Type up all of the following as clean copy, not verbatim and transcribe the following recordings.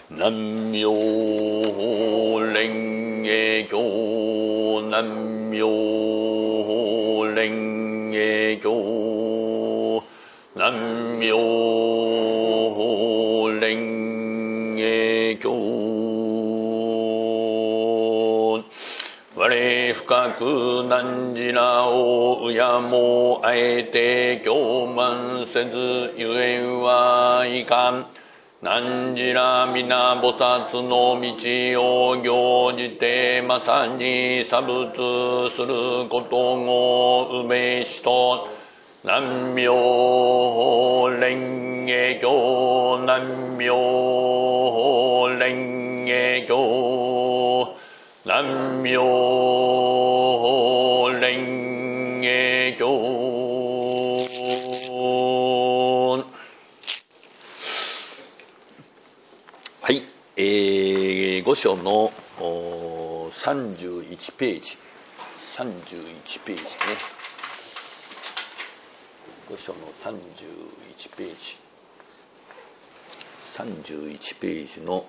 南無蓮華経南無蓮華経南無蓮華経我深く汝らを敬もあえて供満せずゆえんはいかん。汝ら皆菩薩の道を行じてまさに作仏することをうべしと。南無蓮華経南無蓮華経南無蓮華経。はい、5章の31ページ31ページね。5章の31ページ31ページの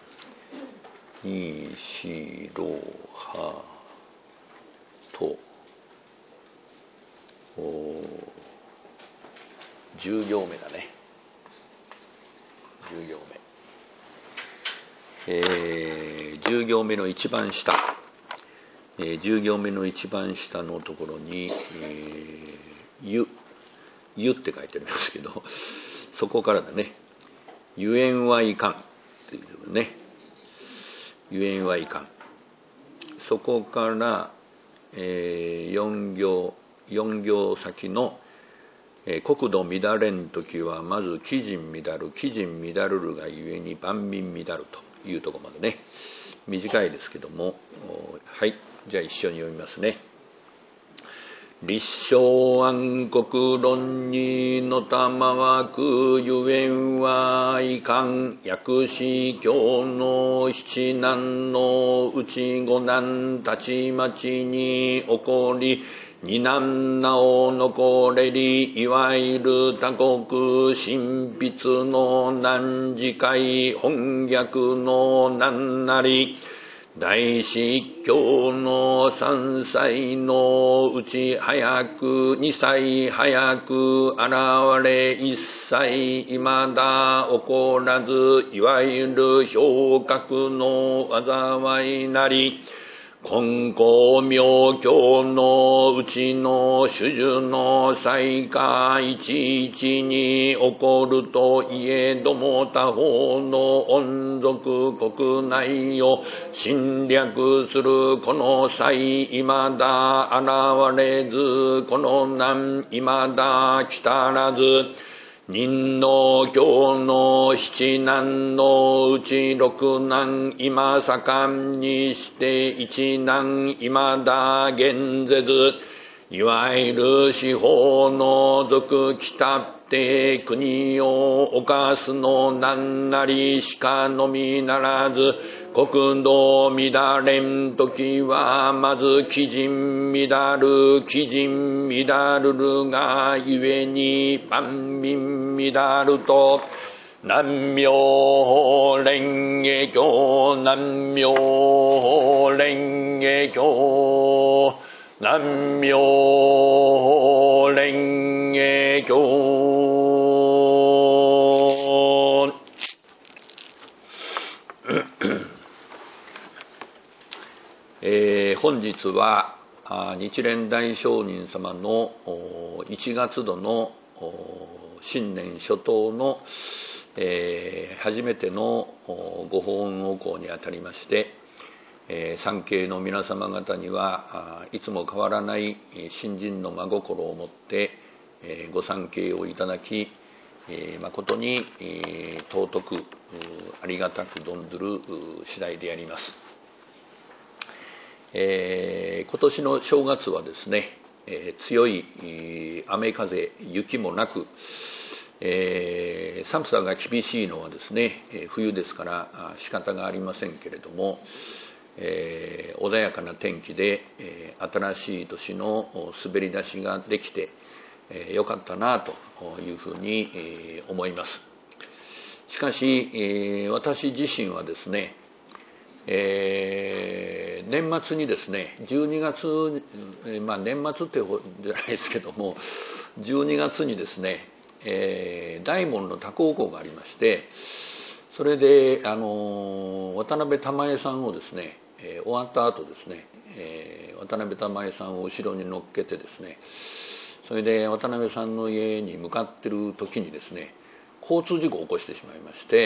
2、4、6、8と10行目だね。10行目。10行目の一番下、10行目の一番下のところに、ゆって書いてありますけど、そこからだね。ゆえんはいかんっていうね。ゆえんはいかん。そこから、4行先の、国土乱れんときはまず貴人乱る、貴人乱るるがゆえに万民乱るというところまでね。短いですけども、はい、じゃあ一緒に読みますね。立正安国論にのたまわくゆえんはいかん。薬師教の七難のうち五難たちまちに起こり、二難なお残れり、いわゆる他国神筆の難次会本逆の難なり、大司教の3歳のうち早く2歳早く現れ1歳未だ起こらず、いわゆる氷格の災いなり、金光明教のうちの主樹の災禍いちいちに起こるといえども、他方の恩属国内を侵略するこの際未だ現れず、この難未だ来たらず、任の教の七難のうち六難今盛んにして一難未だ現ぜず、いわゆる司法の属来たって国を犯すの難なりしかのみならず、国土乱れんときはまず貴人乱る、貴人乱るるがゆえに万民乱ると。南無蓮華経南無蓮華経南無蓮華経。本日は日蓮大聖人様の1月度の新年初頭の、初めてのご法恩お講にあたりまして、参詣の皆様方にはいつも変わらない信心の真心を持って、ご参詣をいただき、誠に尊くありがたく存ずる次第であります。今年の正月はですね、強い雨風雪もなく、寒さが厳しいのはですね、冬ですから仕方がありませんけれども、穏やかな天気で、新しい年の滑り出しができて、よかったなというふうに思います。 しかし、私自身はですね、年末にですね12月、年末ってほどじゃないですけども12月にですね、大門の多高校がありまして、それで渡辺玉恵さんをですね、終わった後ですね、渡辺玉恵さんを後ろに乗っけてですね、それで渡辺さんの家に向かってる時にですね交通事故を起こしてしまいまして、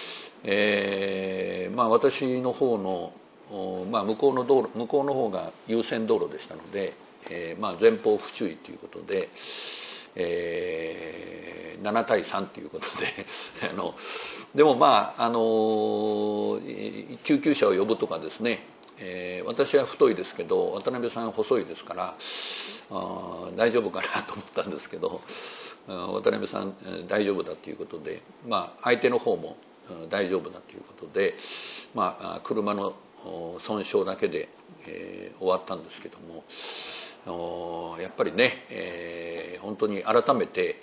私の方の、向こうの方が優先道路でしたので、前方不注意ということで、7対3ということででも救急車を呼ぶとかですね、私は太いですけど渡辺さん細いですから大丈夫かなと思ったんですけど、渡辺さん大丈夫だということで、相手の方も大丈夫だということで、車の損傷だけで、終わったんですけども、やっぱりね、本当に改めて、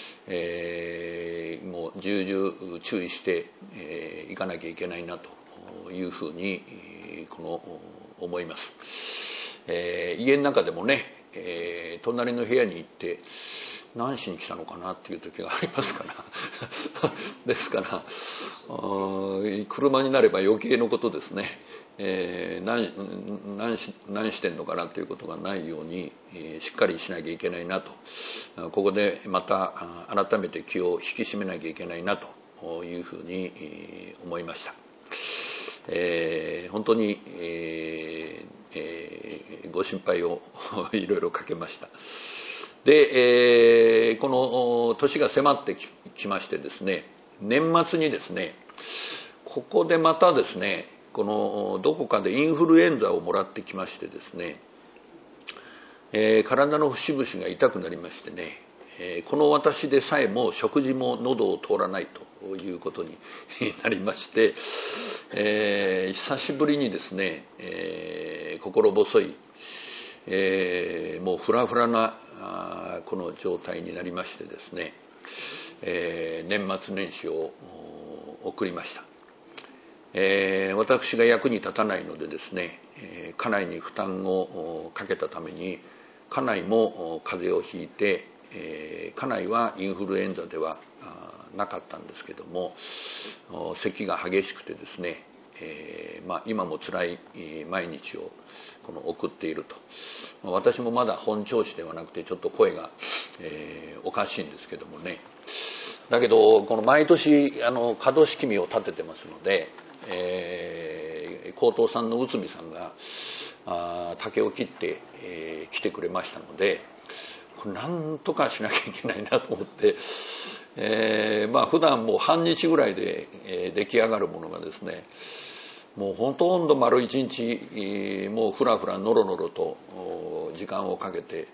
もう重々注意していかなきゃいけないなというふうに思います。家の中でもね、隣の部屋に行って何しに来たのかなっていう時がありますからですから車になれば余計のことですね、何してんのかなということがないように、しっかりしなきゃいけないなと、ここでまた改めて気を引き締めなきゃいけないなというふうに思いました。本当に、ご心配をいろいろかけました。で、この年が迫ってきましてですね、年末にですねここでまたですねどこかでインフルエンザをもらってきましてですね、体の節々が痛くなりましてね、この私でさえも食事も喉を通らないということになりまして、久しぶりにですね、心細い、もうフラフラなこの状態になりましてですね、年末年始を送りました。私が役に立たないのでですね、家内に負担をかけたために家内も風邪をひいて、家内はインフルエンザではなかったんですけども咳が激しくてですね、今も辛い毎日を送っていると。私もまだ本調子ではなくてちょっと声が、おかしいんですけどもね、だけどこの毎年可動式を立ててますので、高等さんの内海さんが竹を切って、来てくれましたので、これなんとかしなきゃいけないなと思って、普段もう半日ぐらいで、出来上がるものがですね、もうほとんど丸一日、もうふらふらのろのろと時間をかけて、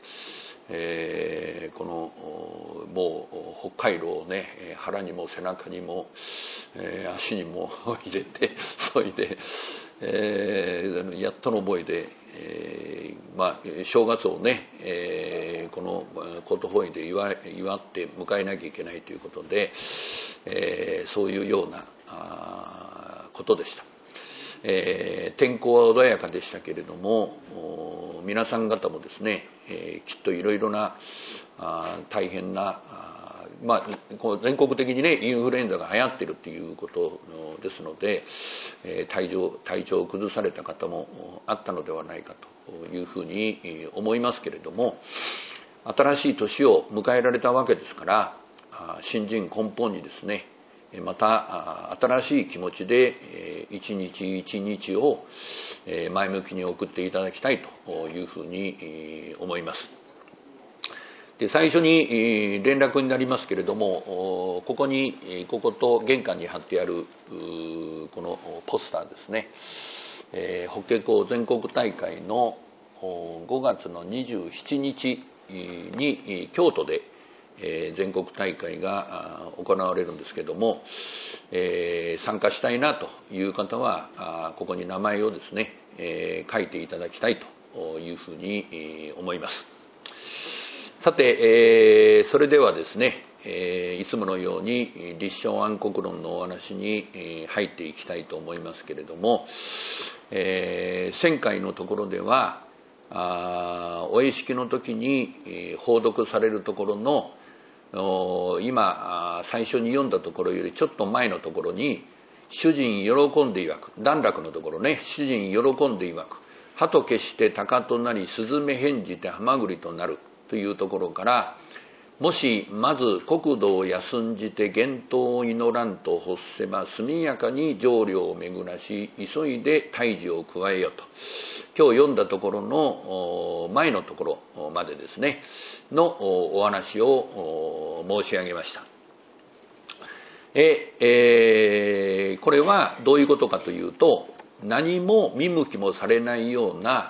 もう北海道をね腹にも背中にも、足にも入れてそれで、やっとの思いで、正月をね、このことほいで祝って迎えなきゃいけないということで、そういうようなことでした。天候は穏やかでしたけれども皆さん方もですね、きっといろいろな大変な全国的にねインフルエンザが流行っているということですので、体調を崩された方もあったのではないかというふうに思いますけれども、新しい年を迎えられたわけですから新人根本にですねまた新しい気持ちで一日一日を前向きに送っていただきたいというふうに思います。で最初に連絡になりますけれども、ここと玄関に貼ってあるこのポスターですね、法華経全国大会の5月の27日に京都で全国大会が行われるんですけども、参加したいなという方はここに名前をですね、書いていただきたいというふうに思います。さて、それではですね、 いつものように立正暗黒論のお話に入っていきたいと思いますけれども、前回のところではお会式の時に報読されるところの今最初に読んだところよりちょっと前のところに、主人喜んで曰く、段落のところね、主人喜んで曰く、鳩消して鷹となり、スズメ返じてハマグリとなるというところから、もしまず国土を休んじて厳冬を祈らんと欲せば、速やかに浄慮を巡らし、急いで胎児を加えよと、今日読んだところの前のところまでですねのお話を申し上げました。これはどういうことかというと、何も見向きもされないような、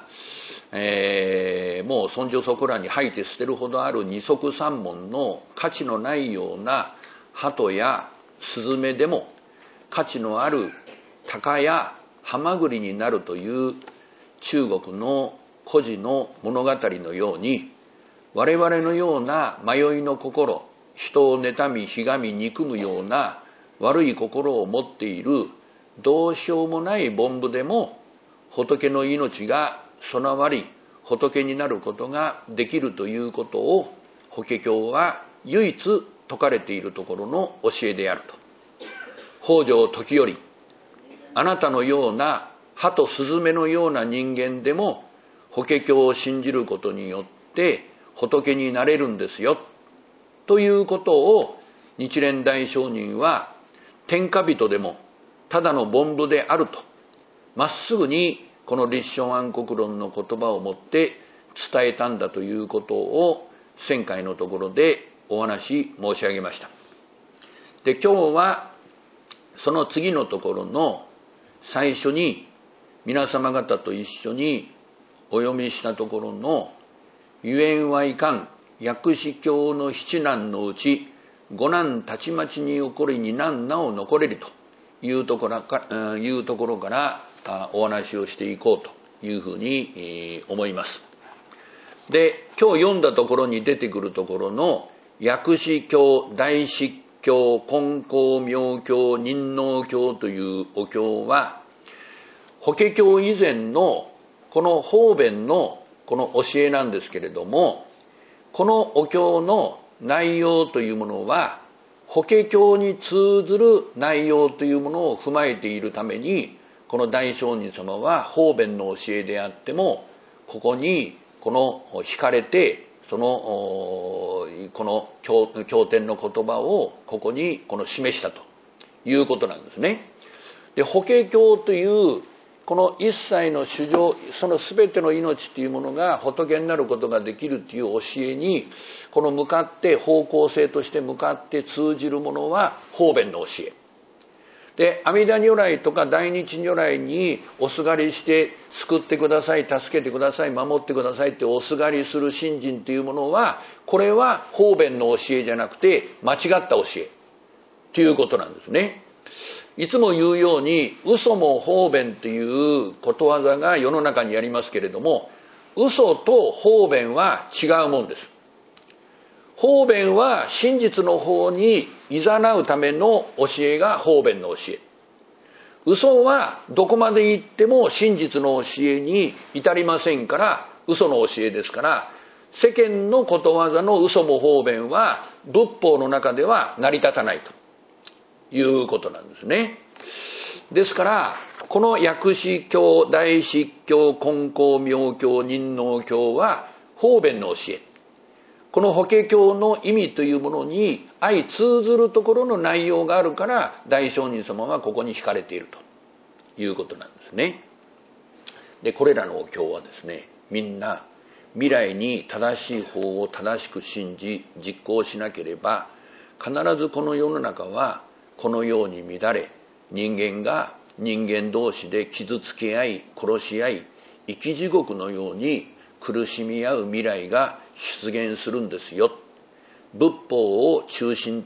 もうそんじょそこらに吐いて捨てるほどある二足三門の価値のないような鳩やスズメでも価値のある鷹やハマグリになるという中国の故事の物語のように、我々のような迷いの心、人を妬みひがみ憎むような悪い心を持っているどうしようもない凡夫でも、仏の命が備わり仏になることができるということを、法華経は唯一説かれているところの教えであると。北条時頼、あなたのような鳩スズメのような人間でも法華経を信じることによって仏になれるんですよということを、日蓮大聖人は天下人でもただの凡夫であると、まっすぐにこの立正暗黒論の言葉をもって伝えたんだということを、前回のところでお話申し上げました。で、今日はその次のところの最初に皆様方と一緒にお読みしたところの、ゆえんはいかん薬師教の七難のうち五難たちまちに起こり二難なお残れるというところからお話をしていこうというふうに思います。で、今日読んだところに出てくるところの薬師経、大執経、金光明経、仁王経というお経は、法華経以前のこの方便のこの教えなんですけれども、このお経の内容というものは法華経に通ずる内容というものを踏まえているために、この大聖人様は方便の教えであっても、ここにこの惹かれて、この経典の言葉をここに示したということなんですね。で、法華経というこの一切の衆生、その全ての命というものが仏になることができるという教えに、この向かって方向性として向かって通じるものは方便の教えで、阿弥陀如来とか大日如来におすがりして救ってください、助けてください、守ってくださいっておすがりする信心というものは、これは方便の教えじゃなくて間違った教えということなんですね。いつも言うように、嘘も方便ということわざが世の中にありますけれども、嘘と方便は違うもんです。方便は真実の方に誘うための教えが方便の教え。嘘はどこまで行っても真実の教えに至りませんから、嘘の教えですから、世間のことわざの嘘も方便は仏法の中では成り立たないということなんですね。ですからこの薬師経、大執経、金光明経、仁王経は方便の教え、この法華経の意味というものに相通ずるところの内容があるから、大聖人様はここに惹かれているということなんですね。で、これらのお経はですね、みんな未来に正しい法を正しく信じ実行しなければ、必ずこの世の中はこのように乱れ、人間が人間同士で傷つけ合い殺し合い、生き地獄のように苦しみ合う未来が出現するんですよ。仏法を中心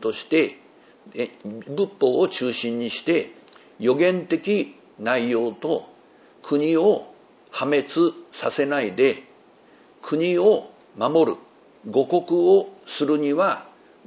にして予言的内容と、国を破滅させないで国を守る護国をするには、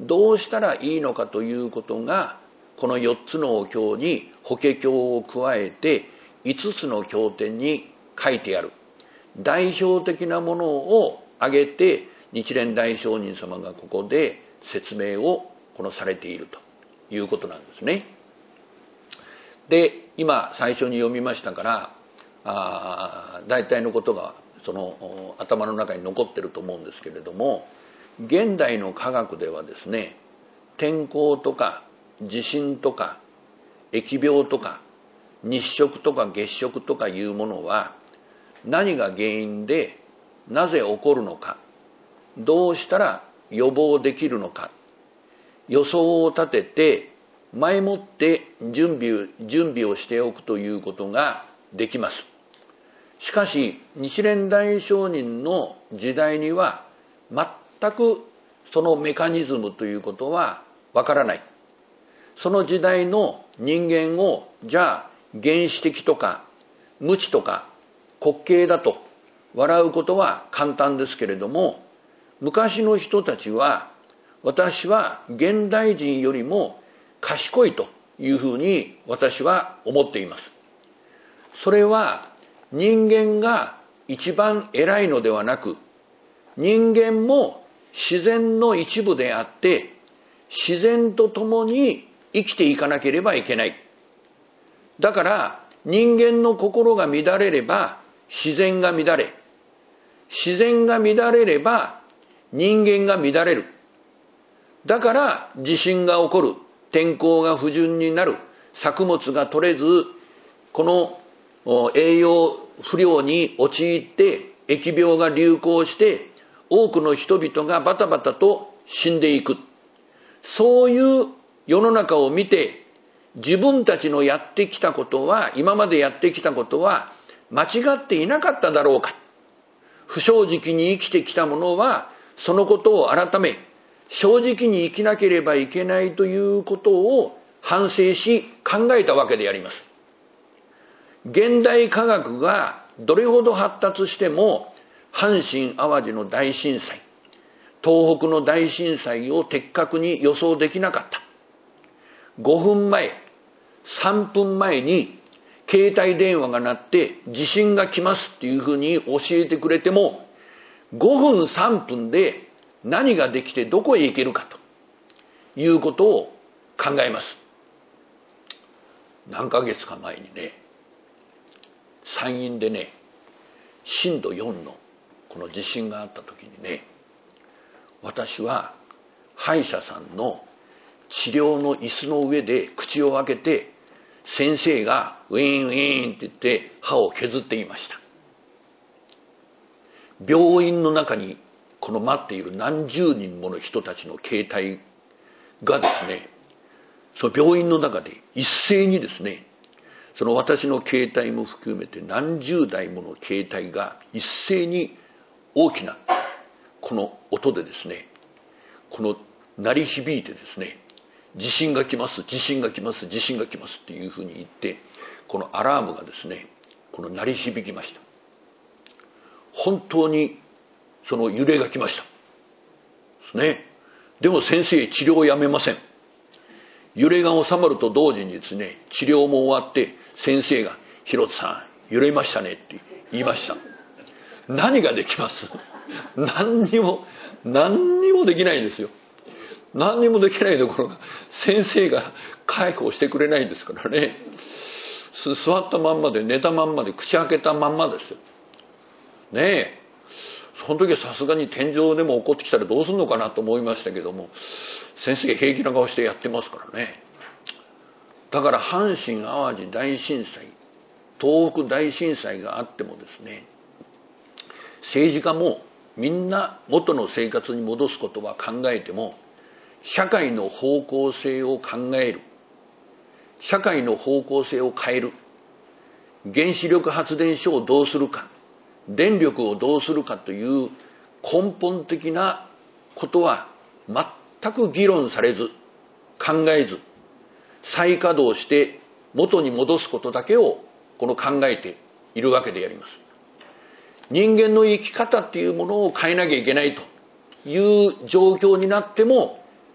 どうしたらいいのかということが、この4つのお経に法華経を加えて5つの経典に書いてある代表的なものを挙げて、日蓮大聖人様がここで説明をされているということなんですね。で、今最初に読みましたから大体のことがその頭の中に残ってると思うんですけれども、現代の科学ではですね、天候とか地震とか疫病とか日食とか月食とかいうものは何が原因でなぜ起こるのか、どうしたら予防できるのか、予想を立てて前もって準備をしておくということができます。しかし日蓮大聖人の時代には全くそのメカニズムということはわからない。その時代の人間をじゃあ原始的とか無知とか滑稽だと笑うことは簡単ですけれども、昔の人たちは私は現代人よりも賢いというふうに私は思っています。それは人間が一番偉いのではなく、人間も自然の一部であって自然と共に生きていかなければいけない。だから人間の心が乱れれば自然が乱れ、自然が乱れれば人間が乱れる。だから地震が起こる、天候が不順になる、作物が取れず、この栄養不良に陥って疫病が流行して多くの人々がバタバタと死んでいく。そういう世の中を見て、自分たちのやってきたことは、今までやってきたことは間違っていなかっただろうか。不正直に生きてきた者はそのことを改め、正直に生きなければいけないということを反省し考えたわけであります。現代科学がどれほど発達しても、阪神・淡路の大震災、東北の大震災を的確に予想できなかった。5分前、3分前に携帯電話が鳴って地震が来ますっていうふうに教えてくれても、5分3分で何ができてどこへ行けるかということを考えます。何ヶ月か前にね、山陰でね、震度4のこの地震があった時にね、私は歯医者さんの治療の椅子の上で口を開けて、先生がウィーンウィーンって言って歯を削っていました。病院の中にこの待っている何十人もの人たちの携帯がですね、その病院の中で一斉にですね、その私の携帯も含めて何十台もの携帯が一斉に大きなこの音でですね、この鳴り響いてですね、地震が来ます、地震が来ます、地震が来ますっていうふうに言って、このアラームがですね、この鳴り響きました。本当にその揺れが来ましたですね。でも先生、治療をやめません。揺れが収まると同時にですね、治療も終わって先生が、広津さん揺れましたねって言いました。何ができます？何にもできないんですよ。何にもできないところが、先生が介護してくれないんですからね。座ったまんまで、寝たまんまで、口開けたまんまですよね。え、その時はさすがに天井でも起こってきたらどうするのかなと思いましたけども、先生平気な顔してやってますからね。だから阪神・淡路大震災、東北大震災があってもですね、政治家もみんな元の生活に戻すことは考えても、社会の方向性を考える、社会の方向性を変える、原子力発電所をどうするか、電力をどうするかという根本的なことは全く議論されず、考えず、再稼働して元に戻すことだけを考えているわけであります。人間の生き方っていうものを変えなきゃいけないという状況になっても、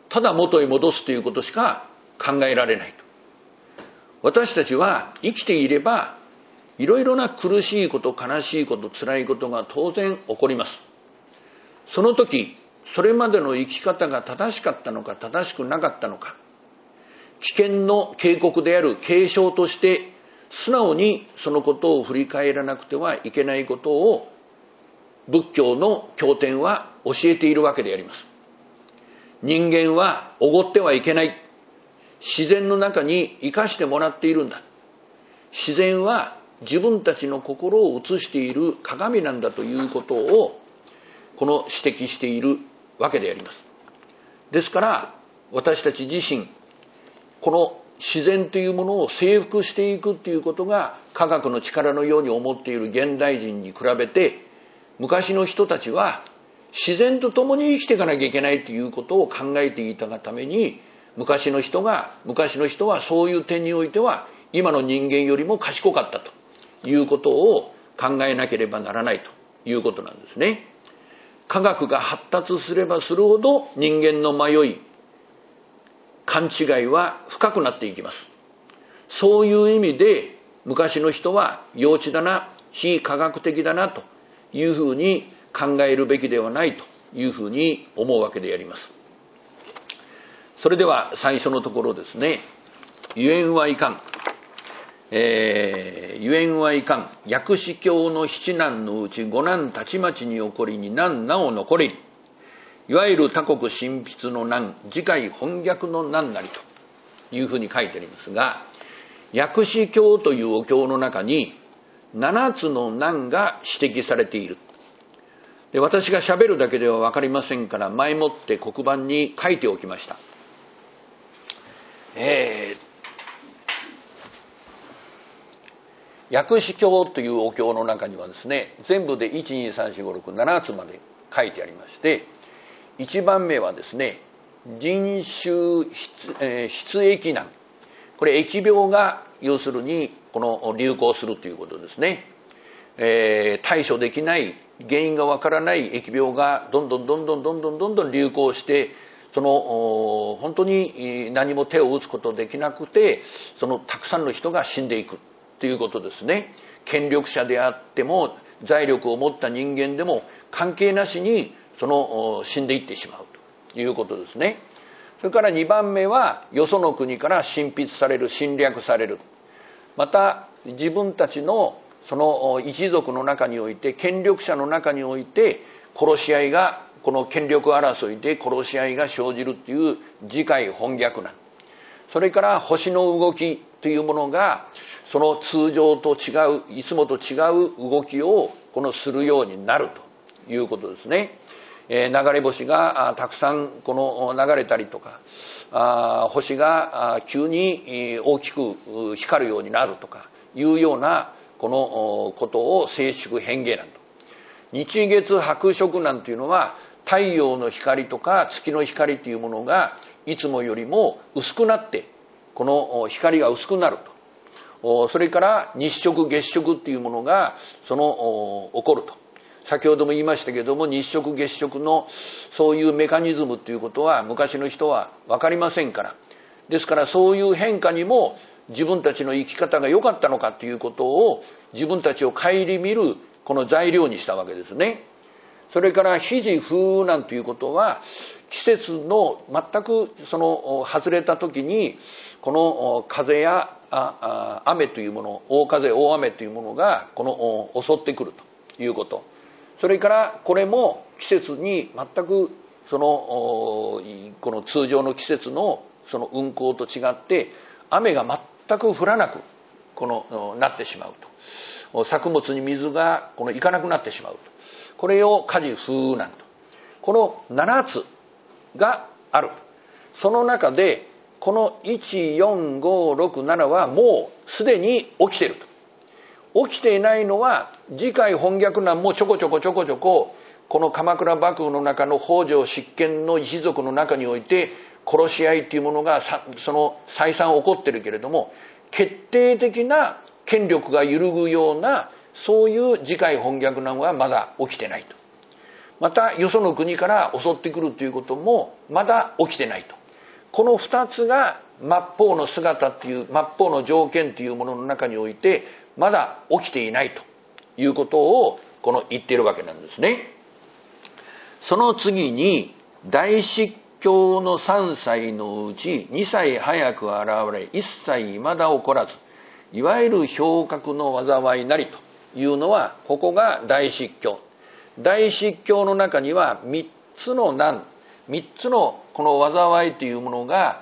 ただ元へ戻すということしか考えられないと。私たちは生きていればいろいろな苦しいこと、悲しいこと、辛いことが当然起こります。その時、それまでの生き方が正しかったのか正しくなかったのか、危険の警告である警鐘として素直にそのことを振り返らなくてはいけないことを仏教の経典は教えているわけであります。人間はおごってはいけない。自然の中に生かしてもらっているんだ。自然は自分たちの心を映している鏡なんだということを指摘しているわけであります。ですから私たち自身、この自然というものを征服していくということが科学の力のように思っている現代人に比べて、昔の人たちは自然と共に生きていかなきゃいけないということを考えていたがために、昔の人はそういう点においては今の人間よりも賢かったということを考えなければならないということなんですね。科学が発達すればするほど人間の迷い、勘違いは深くなっていきます。そういう意味で昔の人は幼稚だな、非科学的だなというふうに考えるべきではないというふうに思うわけであります。それでは最初のところですね。ゆえんはいかん。ゆえんはいかん。薬師教の七難のうち五難たちまちに起こりに難なお残り。いわゆる他国神筆の難、次回本逆の難なりというふうに書いてありますが、薬師経というお経の中に7つの難が指摘されている。で、私が喋るだけでは分かりませんから、前もって黒板に書いておきました。薬師経というお経の中にはですね、全部で 1,2,3,4,5,6,7 つまで書いてありまして、1番目はですね、人種筆疫難。これ疫病が要するに流行するということですね。対処できない、原因がわからない疫病がどんどん流行して、本当に何も手を打つことできなくて、たくさんの人が死んでいくということですね。権力者であっても財力を持った人間でも関係なしに死んでいってしまうということですね。それから2番目はよその国から侵略される。また自分たちの一族の中において、権力者の中において殺し合いが、この権力争いで殺し合いが生じるという次回本逆難。それから星の動きというものが通常と違う、いつもと違う動きをするようになるということですね。流れ星がたくさん流れたりとか、星が急に大きく光るようになるとかいうようなことを静粛変化難と。日月白色難というのは太陽の光とか月の光というものがいつもよりも薄くなって、光が薄くなると。それから日食月食というものが起こると。先ほども言いましたけれども、日食月食のそういうメカニズムということは昔の人は分かりませんから。ですからそういう変化にも自分たちの生き方が良かったのかということを自分たちを顧みる材料にしたわけですね。それから非時風難ということは、季節の全く外れた時に風や雨というもの、大風大雨というものが襲ってくるということ。それからこれも季節に全く通常の季節の運行と違って雨が全く降らなくなってしまうと。作物に水がいかなくなってしまうと。これを火事風難と。この7つがある。その中でこの1、4、5、6、7はもうすでに起きていると。起きていないのは次回本逆難もちょこちょここの鎌倉幕府の中の北条執権の一族の中において殺し合いというものが再三起こっているけれども、決定的な権力が揺るぐようなそういう次回本逆難はまだ起きてないと。 またよその国から襲ってくるということもまだ起きてないと。この2つが末法の姿っていう末法の条件というものの中においてまだ起きていないということを言っているわけなんですね。その次に大失教の3歳のうち2歳早く現れ1歳未だ起こらず、いわゆる氷格の災いなりというのは、ここが大失教。大失教の中には3つの難、3つのこの災いというものが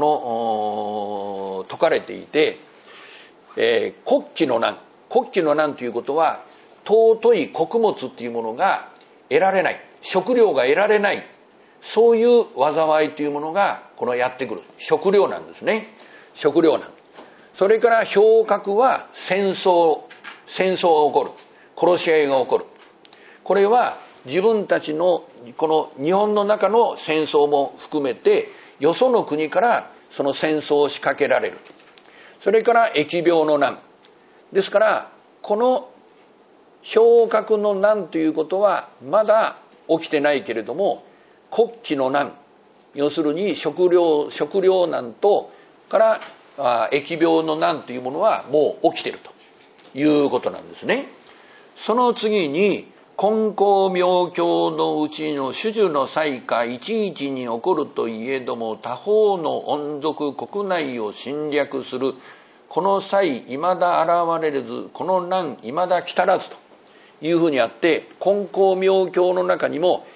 説かれていて、国旗の難。国旗の難ということは、尊い穀物というものが得られない、食料が得られない、そういう災いというものがやってくる。食料難ですね。食料難。それから氷格は戦争が起こる。殺し合いが起こる。これは自分たちのこの日本の中の戦争も含めて、よその国からその戦争を仕掛けられる。それから疫病の難。ですからこの氷格の難ということはまだ起きてないけれども、国旗の難、要するに食料難とから疫病の難というものはもう起きているということなんですね。その次に金光明教のうちの種々の災禍いちいちに起こるといえども、他方の恩属国内を侵略するこの際未だ現れず、この難未だ来たらずというふうにあって、金光明教の中にも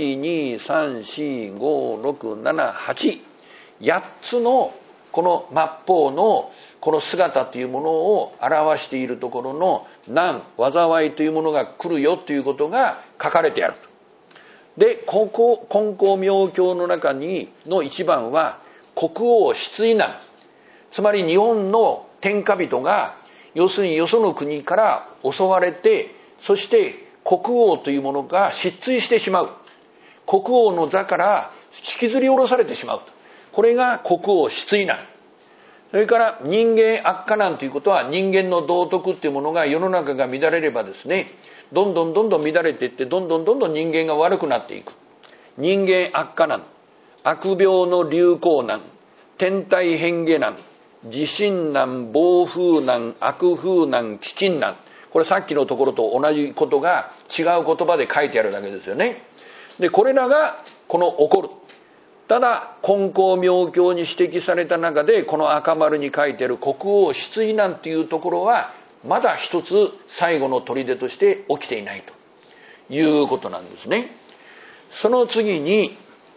1,2,3,4,5,6,7,8 8つのこの末法のこの姿というものを表しているところの難、災いというものが来るよということが書かれてあると。で、金光明教の中にの一番は国王失意難、つまり日本の天下人が要するによその国から襲われて、そして国王というものが失墜してしまう。国王の座から引きずり下ろされてしまうと。これが国王失意難。それから人間悪化難ということは、人間の道徳っていうものが世の中が乱れればですね、どんどん乱れていって、どんどん人間が悪くなっていく。人間悪化難、悪病の流行難、天体変化難、地震難、暴風難、悪風難、飢饉難。これさっきのところと同じことが違う言葉で書いてあるだけですよね。で、これらが起こる。ただ金光明教に指摘された中で、この赤丸に書いてある国王失意難というところはまだ一つ最後の砦として起きていないということなんですね。その次に、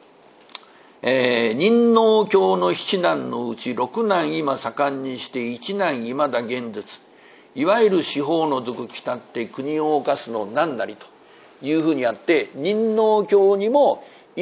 仁王教の7難のうち6難今盛んにして1難未だ現絶、いわゆる司法の属来たって国を犯すの難なりというふうにあって、仁王教にも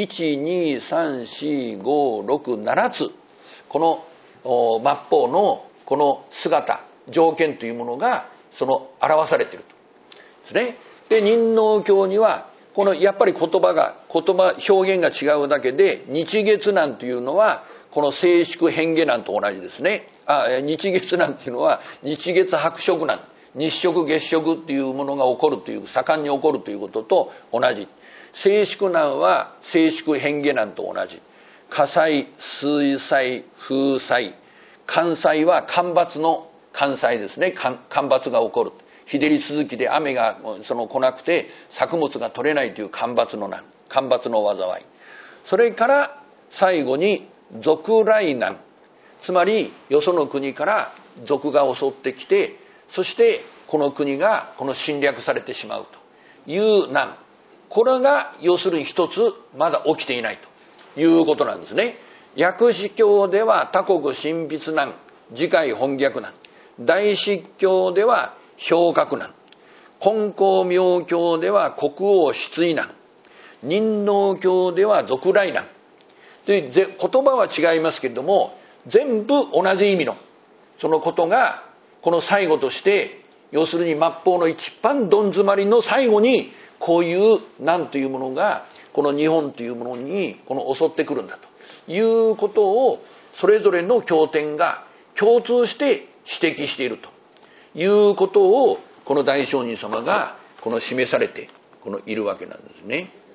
1,2,3,4,5,6,7つこの末法のこの姿条件というものが表されているとですね。で、仁王教にはやっぱり言葉表現が違うだけで、日月難というのはこの静粛変化難と同じですね。日月難というのは日月白色難、日食月食っていうものが起こるという、盛んに起こるということと同じ。静粛難は静粛変化難と同じ。火災、水災、風災、干災は干ばつの干災ですね。干ばつが起こる。日照り続きで雨が来なくて作物が取れないという干ばつの難、干ばつの災い。それから最後に賊来難、つまりよその国から賊が襲ってきて、そしてこの国が侵略されてしまうという難。これが要するに一つまだ起きていないということなんですね。薬師教では他国神筆難、次回本逆難。大失教では氷格難。金光明教では国王失意難。仁王教では賊来難。で、言葉は違いますけれども、全部同じ意味のそのことがこの最後として、要するに末法の一番どん詰まりの最後にこういう難というものがこの日本というものに襲ってくるんだということを、それぞれの経典が共通して指摘しているということを、この大聖人様が示されているわけなんですね。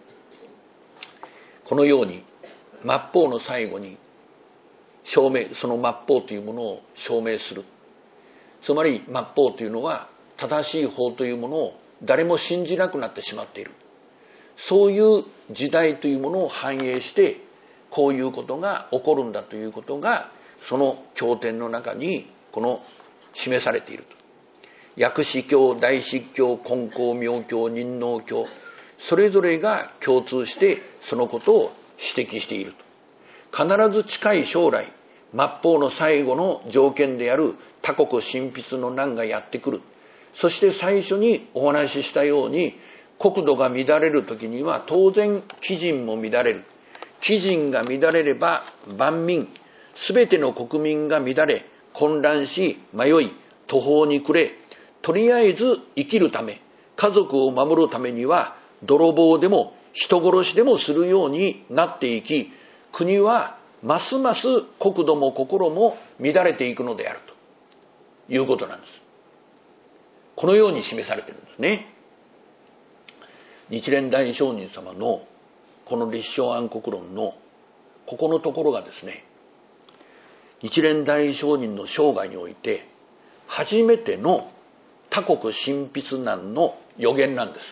このように末法の最後にその末法というものを証明する。つまり末法というのは正しい法というものを誰も信じなくなってしまっている。そういう時代というものを反映してこういうことが起こるんだということがその経典の中に示されていると。薬師経、大師経、金剛明経、仁王経、それぞれが共通してそのことを指摘していると。必ず近い将来、末法の最後の条件である他国神筆の難がやってくる。そして最初にお話ししたように、国土が乱れる時には当然貴人も乱れる。貴人が乱れれば万民、すべての国民が乱れ、混乱し、迷い、途方に暮れ、とりあえず生きるため、家族を守るためには泥棒でも人殺しでもするようになっていき、国はますます国土も心も乱れていくのであるということなんです。このように示されているんですね。日蓮大聖人様のこの立正安国論のここのところがですね、日蓮大聖人の生涯において初めての他国神筆難の予言なんです。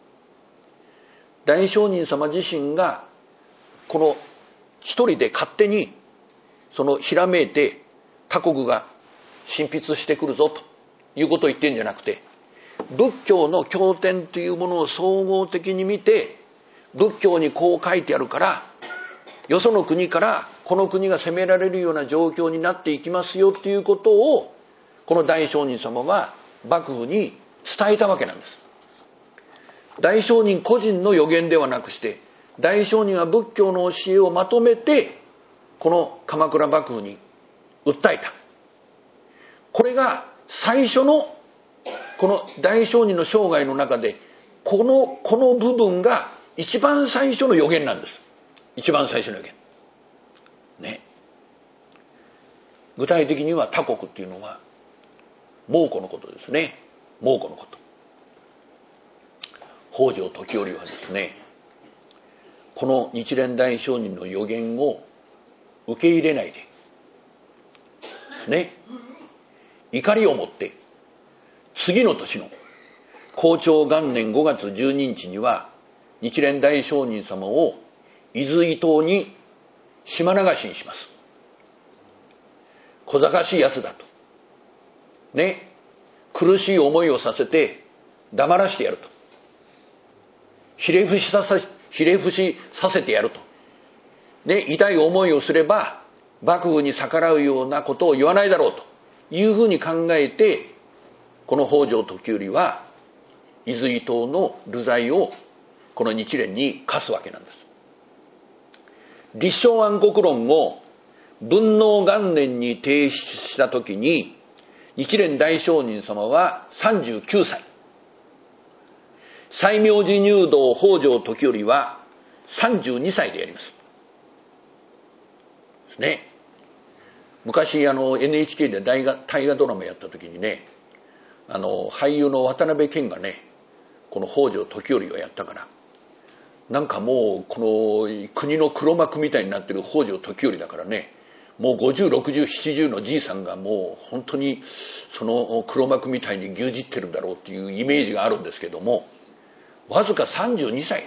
大聖人様自身がこの一人で勝手にひらめいて他国が神筆してくるぞということを言ってるんじゃなくて、仏教の経典というものを総合的に見て、仏教にこう書いてあるからよその国からこの国が攻められるような状況になっていきますよということをこの大聖人様は幕府に伝えたわけなんです。大聖人個人の予言ではなくして、大聖人は仏教の教えをまとめてこの鎌倉幕府に訴えた。これが最初のこの大聖人の生涯の中でこの部分が一番最初の予言なんです。一番最初の予言ね。具体的には他国っていうのは蒙古のことですね。蒙古のこと。北条時頼はですね、この日蓮大聖人の予言を受け入れないでね、怒りを持って次の年の弘長元年5月12日には日蓮大聖人様を伊豆伊東に島流しにします。小賢しいやつだとね、苦しい思いをさせて黙らしてやると、ひれ伏しさせてやるとね、痛い思いをすれば幕府に逆らうようなことを言わないだろうというふうに考えて、この北条時頼は伊豆伊東の流罪をこの日蓮に課すわけなんです。立正安国論を文能元年に提出した時に日蓮大聖人様は39歳、西明寺入道北条時頼は32歳でやりますですね。昔NHK で大河ドラマやった時にね、俳優の渡辺謙がねこの北条時頼をやったから、なんかもうこの国の黒幕みたいになってる北条時頼だからね、もう50、60、70のじいさんがもう本当にその黒幕みたいに牛耳ってるんだろうっていうイメージがあるんですけども、わずか32歳です。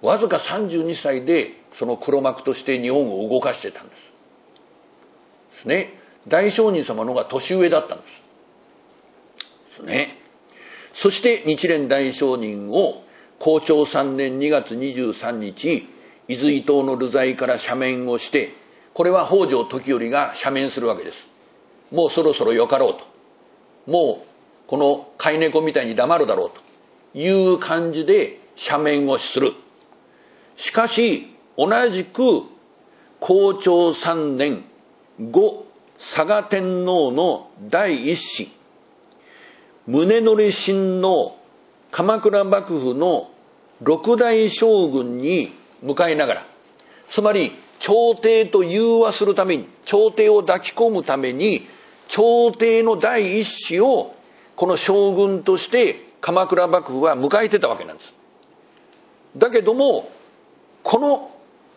わずか32歳でその黒幕として日本を動かしてたんですね。大聖人様の方が年上だったんですね。そして日蓮大聖人を弘長3年2月23日伊豆伊東の流罪から赦免をして、これは北条時頼が赦免するわけです。もうそろそろよかろうと、もうこの飼い猫みたいに黙るだろうという感じで赦免をする。しかし同じく弘長3年後嵯峨天皇の第一子宗則親王、鎌倉幕府の六代将軍に向かいながら、つまり朝廷と融和するために、朝廷を抱き込むために朝廷の第一子をこの将軍として鎌倉幕府は迎えてたわけなんです。だけどもこの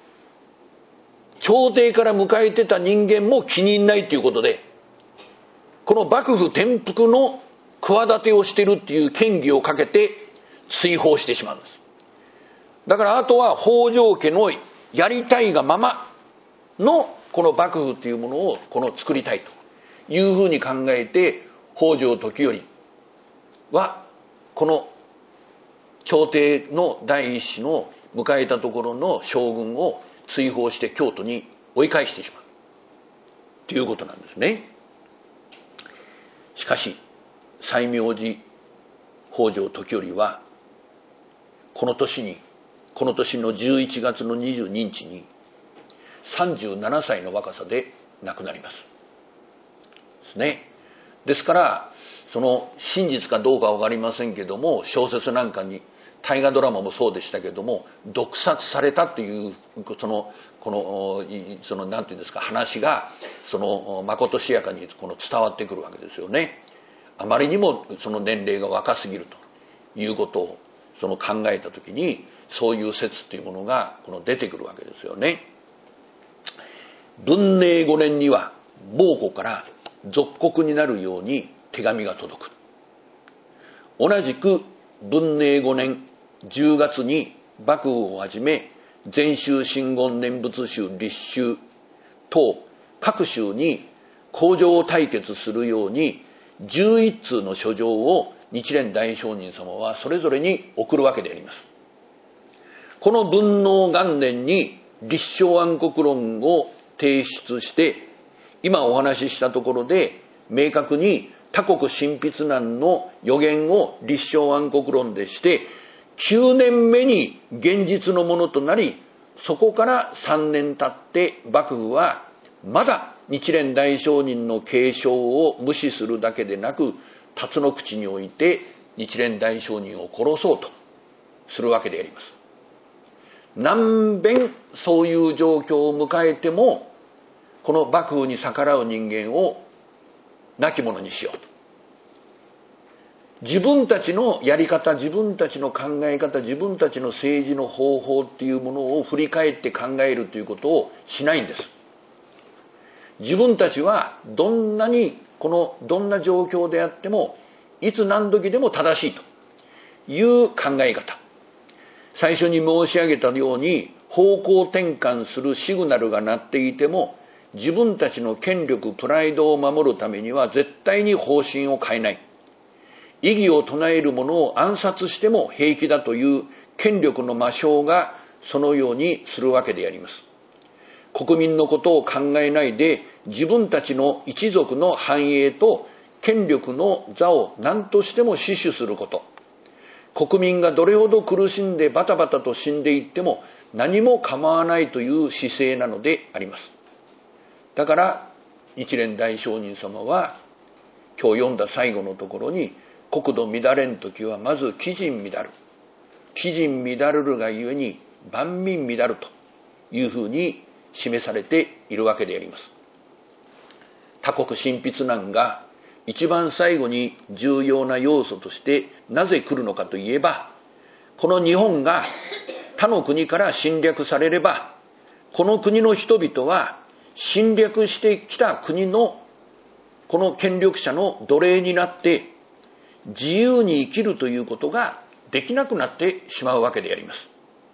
朝廷から迎えてた人間も気に入らないということで、この幕府転覆の企てをしているっていう嫌疑をかけて追放してしまうんです。だからあとは北条家のやりたいがままのこの幕府というものを作りたいというふうに考えて、北条時頼はこの朝廷の第一子の迎えたところの将軍を追放して京都に追い返してしまうということなんですね。しかし西明寺北条時頼はこの年の11月の22日に37歳の若さで亡くなりますですね。ですからその真実かどうかわかりませんけども、小説なんかに大河ドラマもそうでしたけども、毒殺されたというなんていうんですか、話がまことしやかに伝わってくるわけですよね。あまりにもその年齢が若すぎるということを考えたときに、そういう説というものが出てくるわけですよね。文寧5年には蒙古から属国になるように手紙が届く。同じく文寧5年10月に幕府をはじめ禅宗、真言、念仏宗、立宗等各宗に工場を対決するように11通の書状を日蓮大聖人様はそれぞれに送るわけであります。この文寧元年に立正安国論を提出して、今お話ししたところで明確に他国神筆難の予言を立正安国論でして9年目に現実のものとなり、そこから3年経って幕府はまだ日蓮大聖人の継承を無視するだけでなく、辰の口において日蓮大聖人を殺そうとするわけであります。何遍そういう状況を迎えても、この幕府に逆らう人間を亡き者にしようと。自分たちのやり方、自分たちの考え方、自分たちの政治の方法っていうものを振り返って考えるということをしないんです。自分たちはどんな状況であってもいつ何時でも正しいという考え方。最初に申し上げたように方向転換するシグナルが鳴っていても、自分たちの権力、プライドを守るためには絶対に方針を変えない。異議を唱える者を暗殺しても平気だという権力の魔性がそのようにするわけであります。国民のことを考えないで自分たちの一族の繁栄と権力の座を何としても死守すること。国民がどれほど苦しんでバタバタと死んでいっても何も構わないという姿勢なのであります。だから日蓮大聖人様は今日読んだ最後のところに、国土乱れんときはまず貴人乱る。貴人乱るるがゆえに万民乱るというふうに示されているわけであります。他国神筆難が一番最後に重要な要素としてなぜ来るのかといえば、この日本が他の国から侵略されれば、この国の人々は侵略してきた国のこの権力者の奴隷になって自由に生きるということができなくなってしまうわけであります。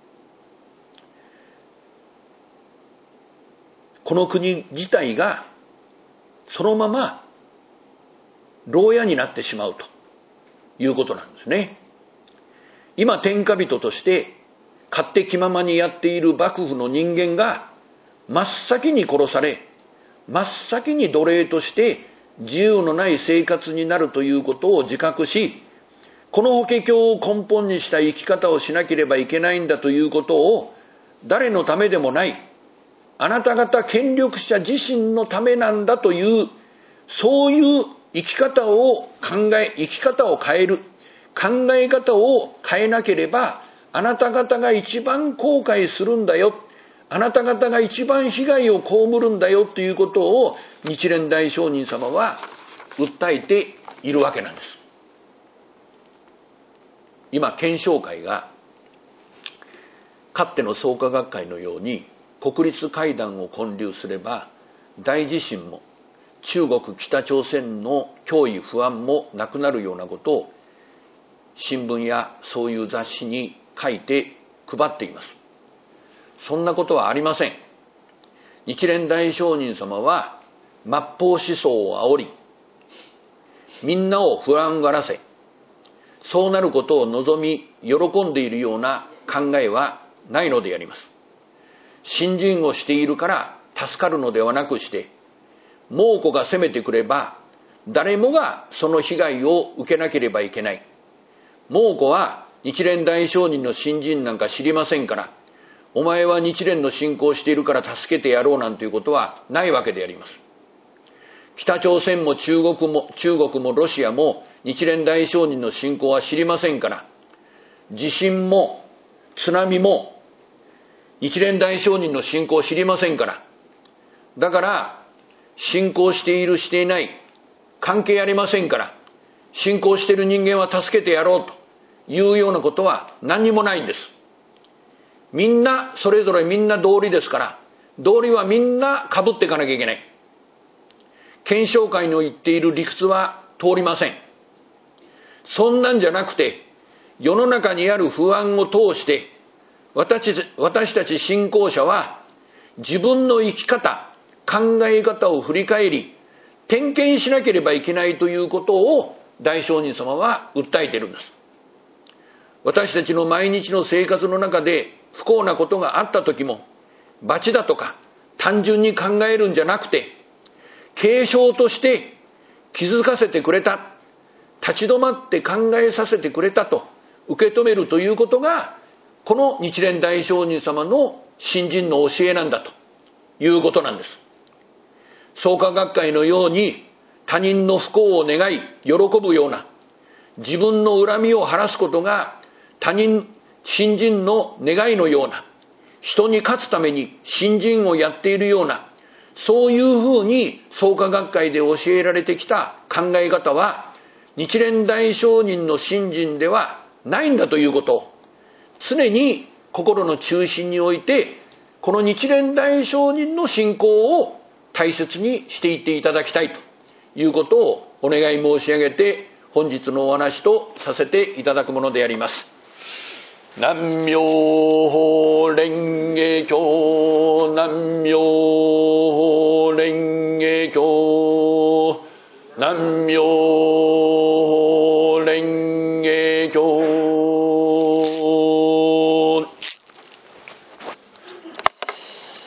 この国自体がそのまま牢屋になってしまうということなんですね。今天下人として勝手気ままにやっている幕府の人間が真っ先に殺され、真っ先に奴隷として自由のない生活になるということを自覚し、この法華経を根本にした生き方をしなければいけないんだということを、誰のためでもない、あなた方権力者自身のためなんだという、そういう生き方を変える、考え方を変えなければ、あなた方が一番後悔するんだよ、あなた方が一番被害を被るんだよということを日蓮大聖人様は訴えているわけなんです。今検証会がかつての創価学会のように国立会談を建立すれば大地震も中国北朝鮮の脅威不安もなくなるようなことを新聞やそういう雑誌に書いて配っています。そんなことはありません。日蓮大聖人様は末法思想を煽り、みんなを不安がらせ、そうなることを望み喜んでいるような考えはないのであります。信心をしているから助かるのではなくして、猛虎が攻めてくれば誰もがその被害を受けなければいけない。猛虎は日蓮大聖人の信心なんか知りませんから、お前は日蓮の信仰をしているから助けてやろうなんていうことはないわけであります。北朝鮮も中国もロシアも日蓮大聖人の信仰は知りませんから、地震も津波も日蓮大聖人の信仰を知りませんから、だから信仰しているしていない関係ありませんから、信仰している人間は助けてやろうというようなことは何にもないんです。みんなそれぞれみんな道理ですから、道理はみんな被っていかなきゃいけない。検証会の言っている理屈は通りません。そんなんじゃなくて、世の中にある不安を通して私たち信仰者は自分の生き方、考え方を振り返り点検しなければいけないということを大聖人様は訴えているんです。私たちの毎日の生活の中で不幸なことがあった時も、罰だとか単純に考えるんじゃなくて、警鐘として気づかせてくれた、立ち止まって考えさせてくれたと受け止めるということが、この日蓮大聖人様の信心の教えなんだということなんです。創価学会のように他人の不幸を願い喜ぶような、自分の恨みを晴らすことが信心の願いのような、人に勝つために信心をやっているような、そういうふうに創価学会で教えられてきた考え方は日蓮大聖人の信心ではないんだということを常に心の中心に置いて、この日蓮大聖人の信仰を大切にしていっていただきたいということをお願い申し上げて、本日のお話とさせていただくものであります。南無蓮華経、南無蓮華経、南無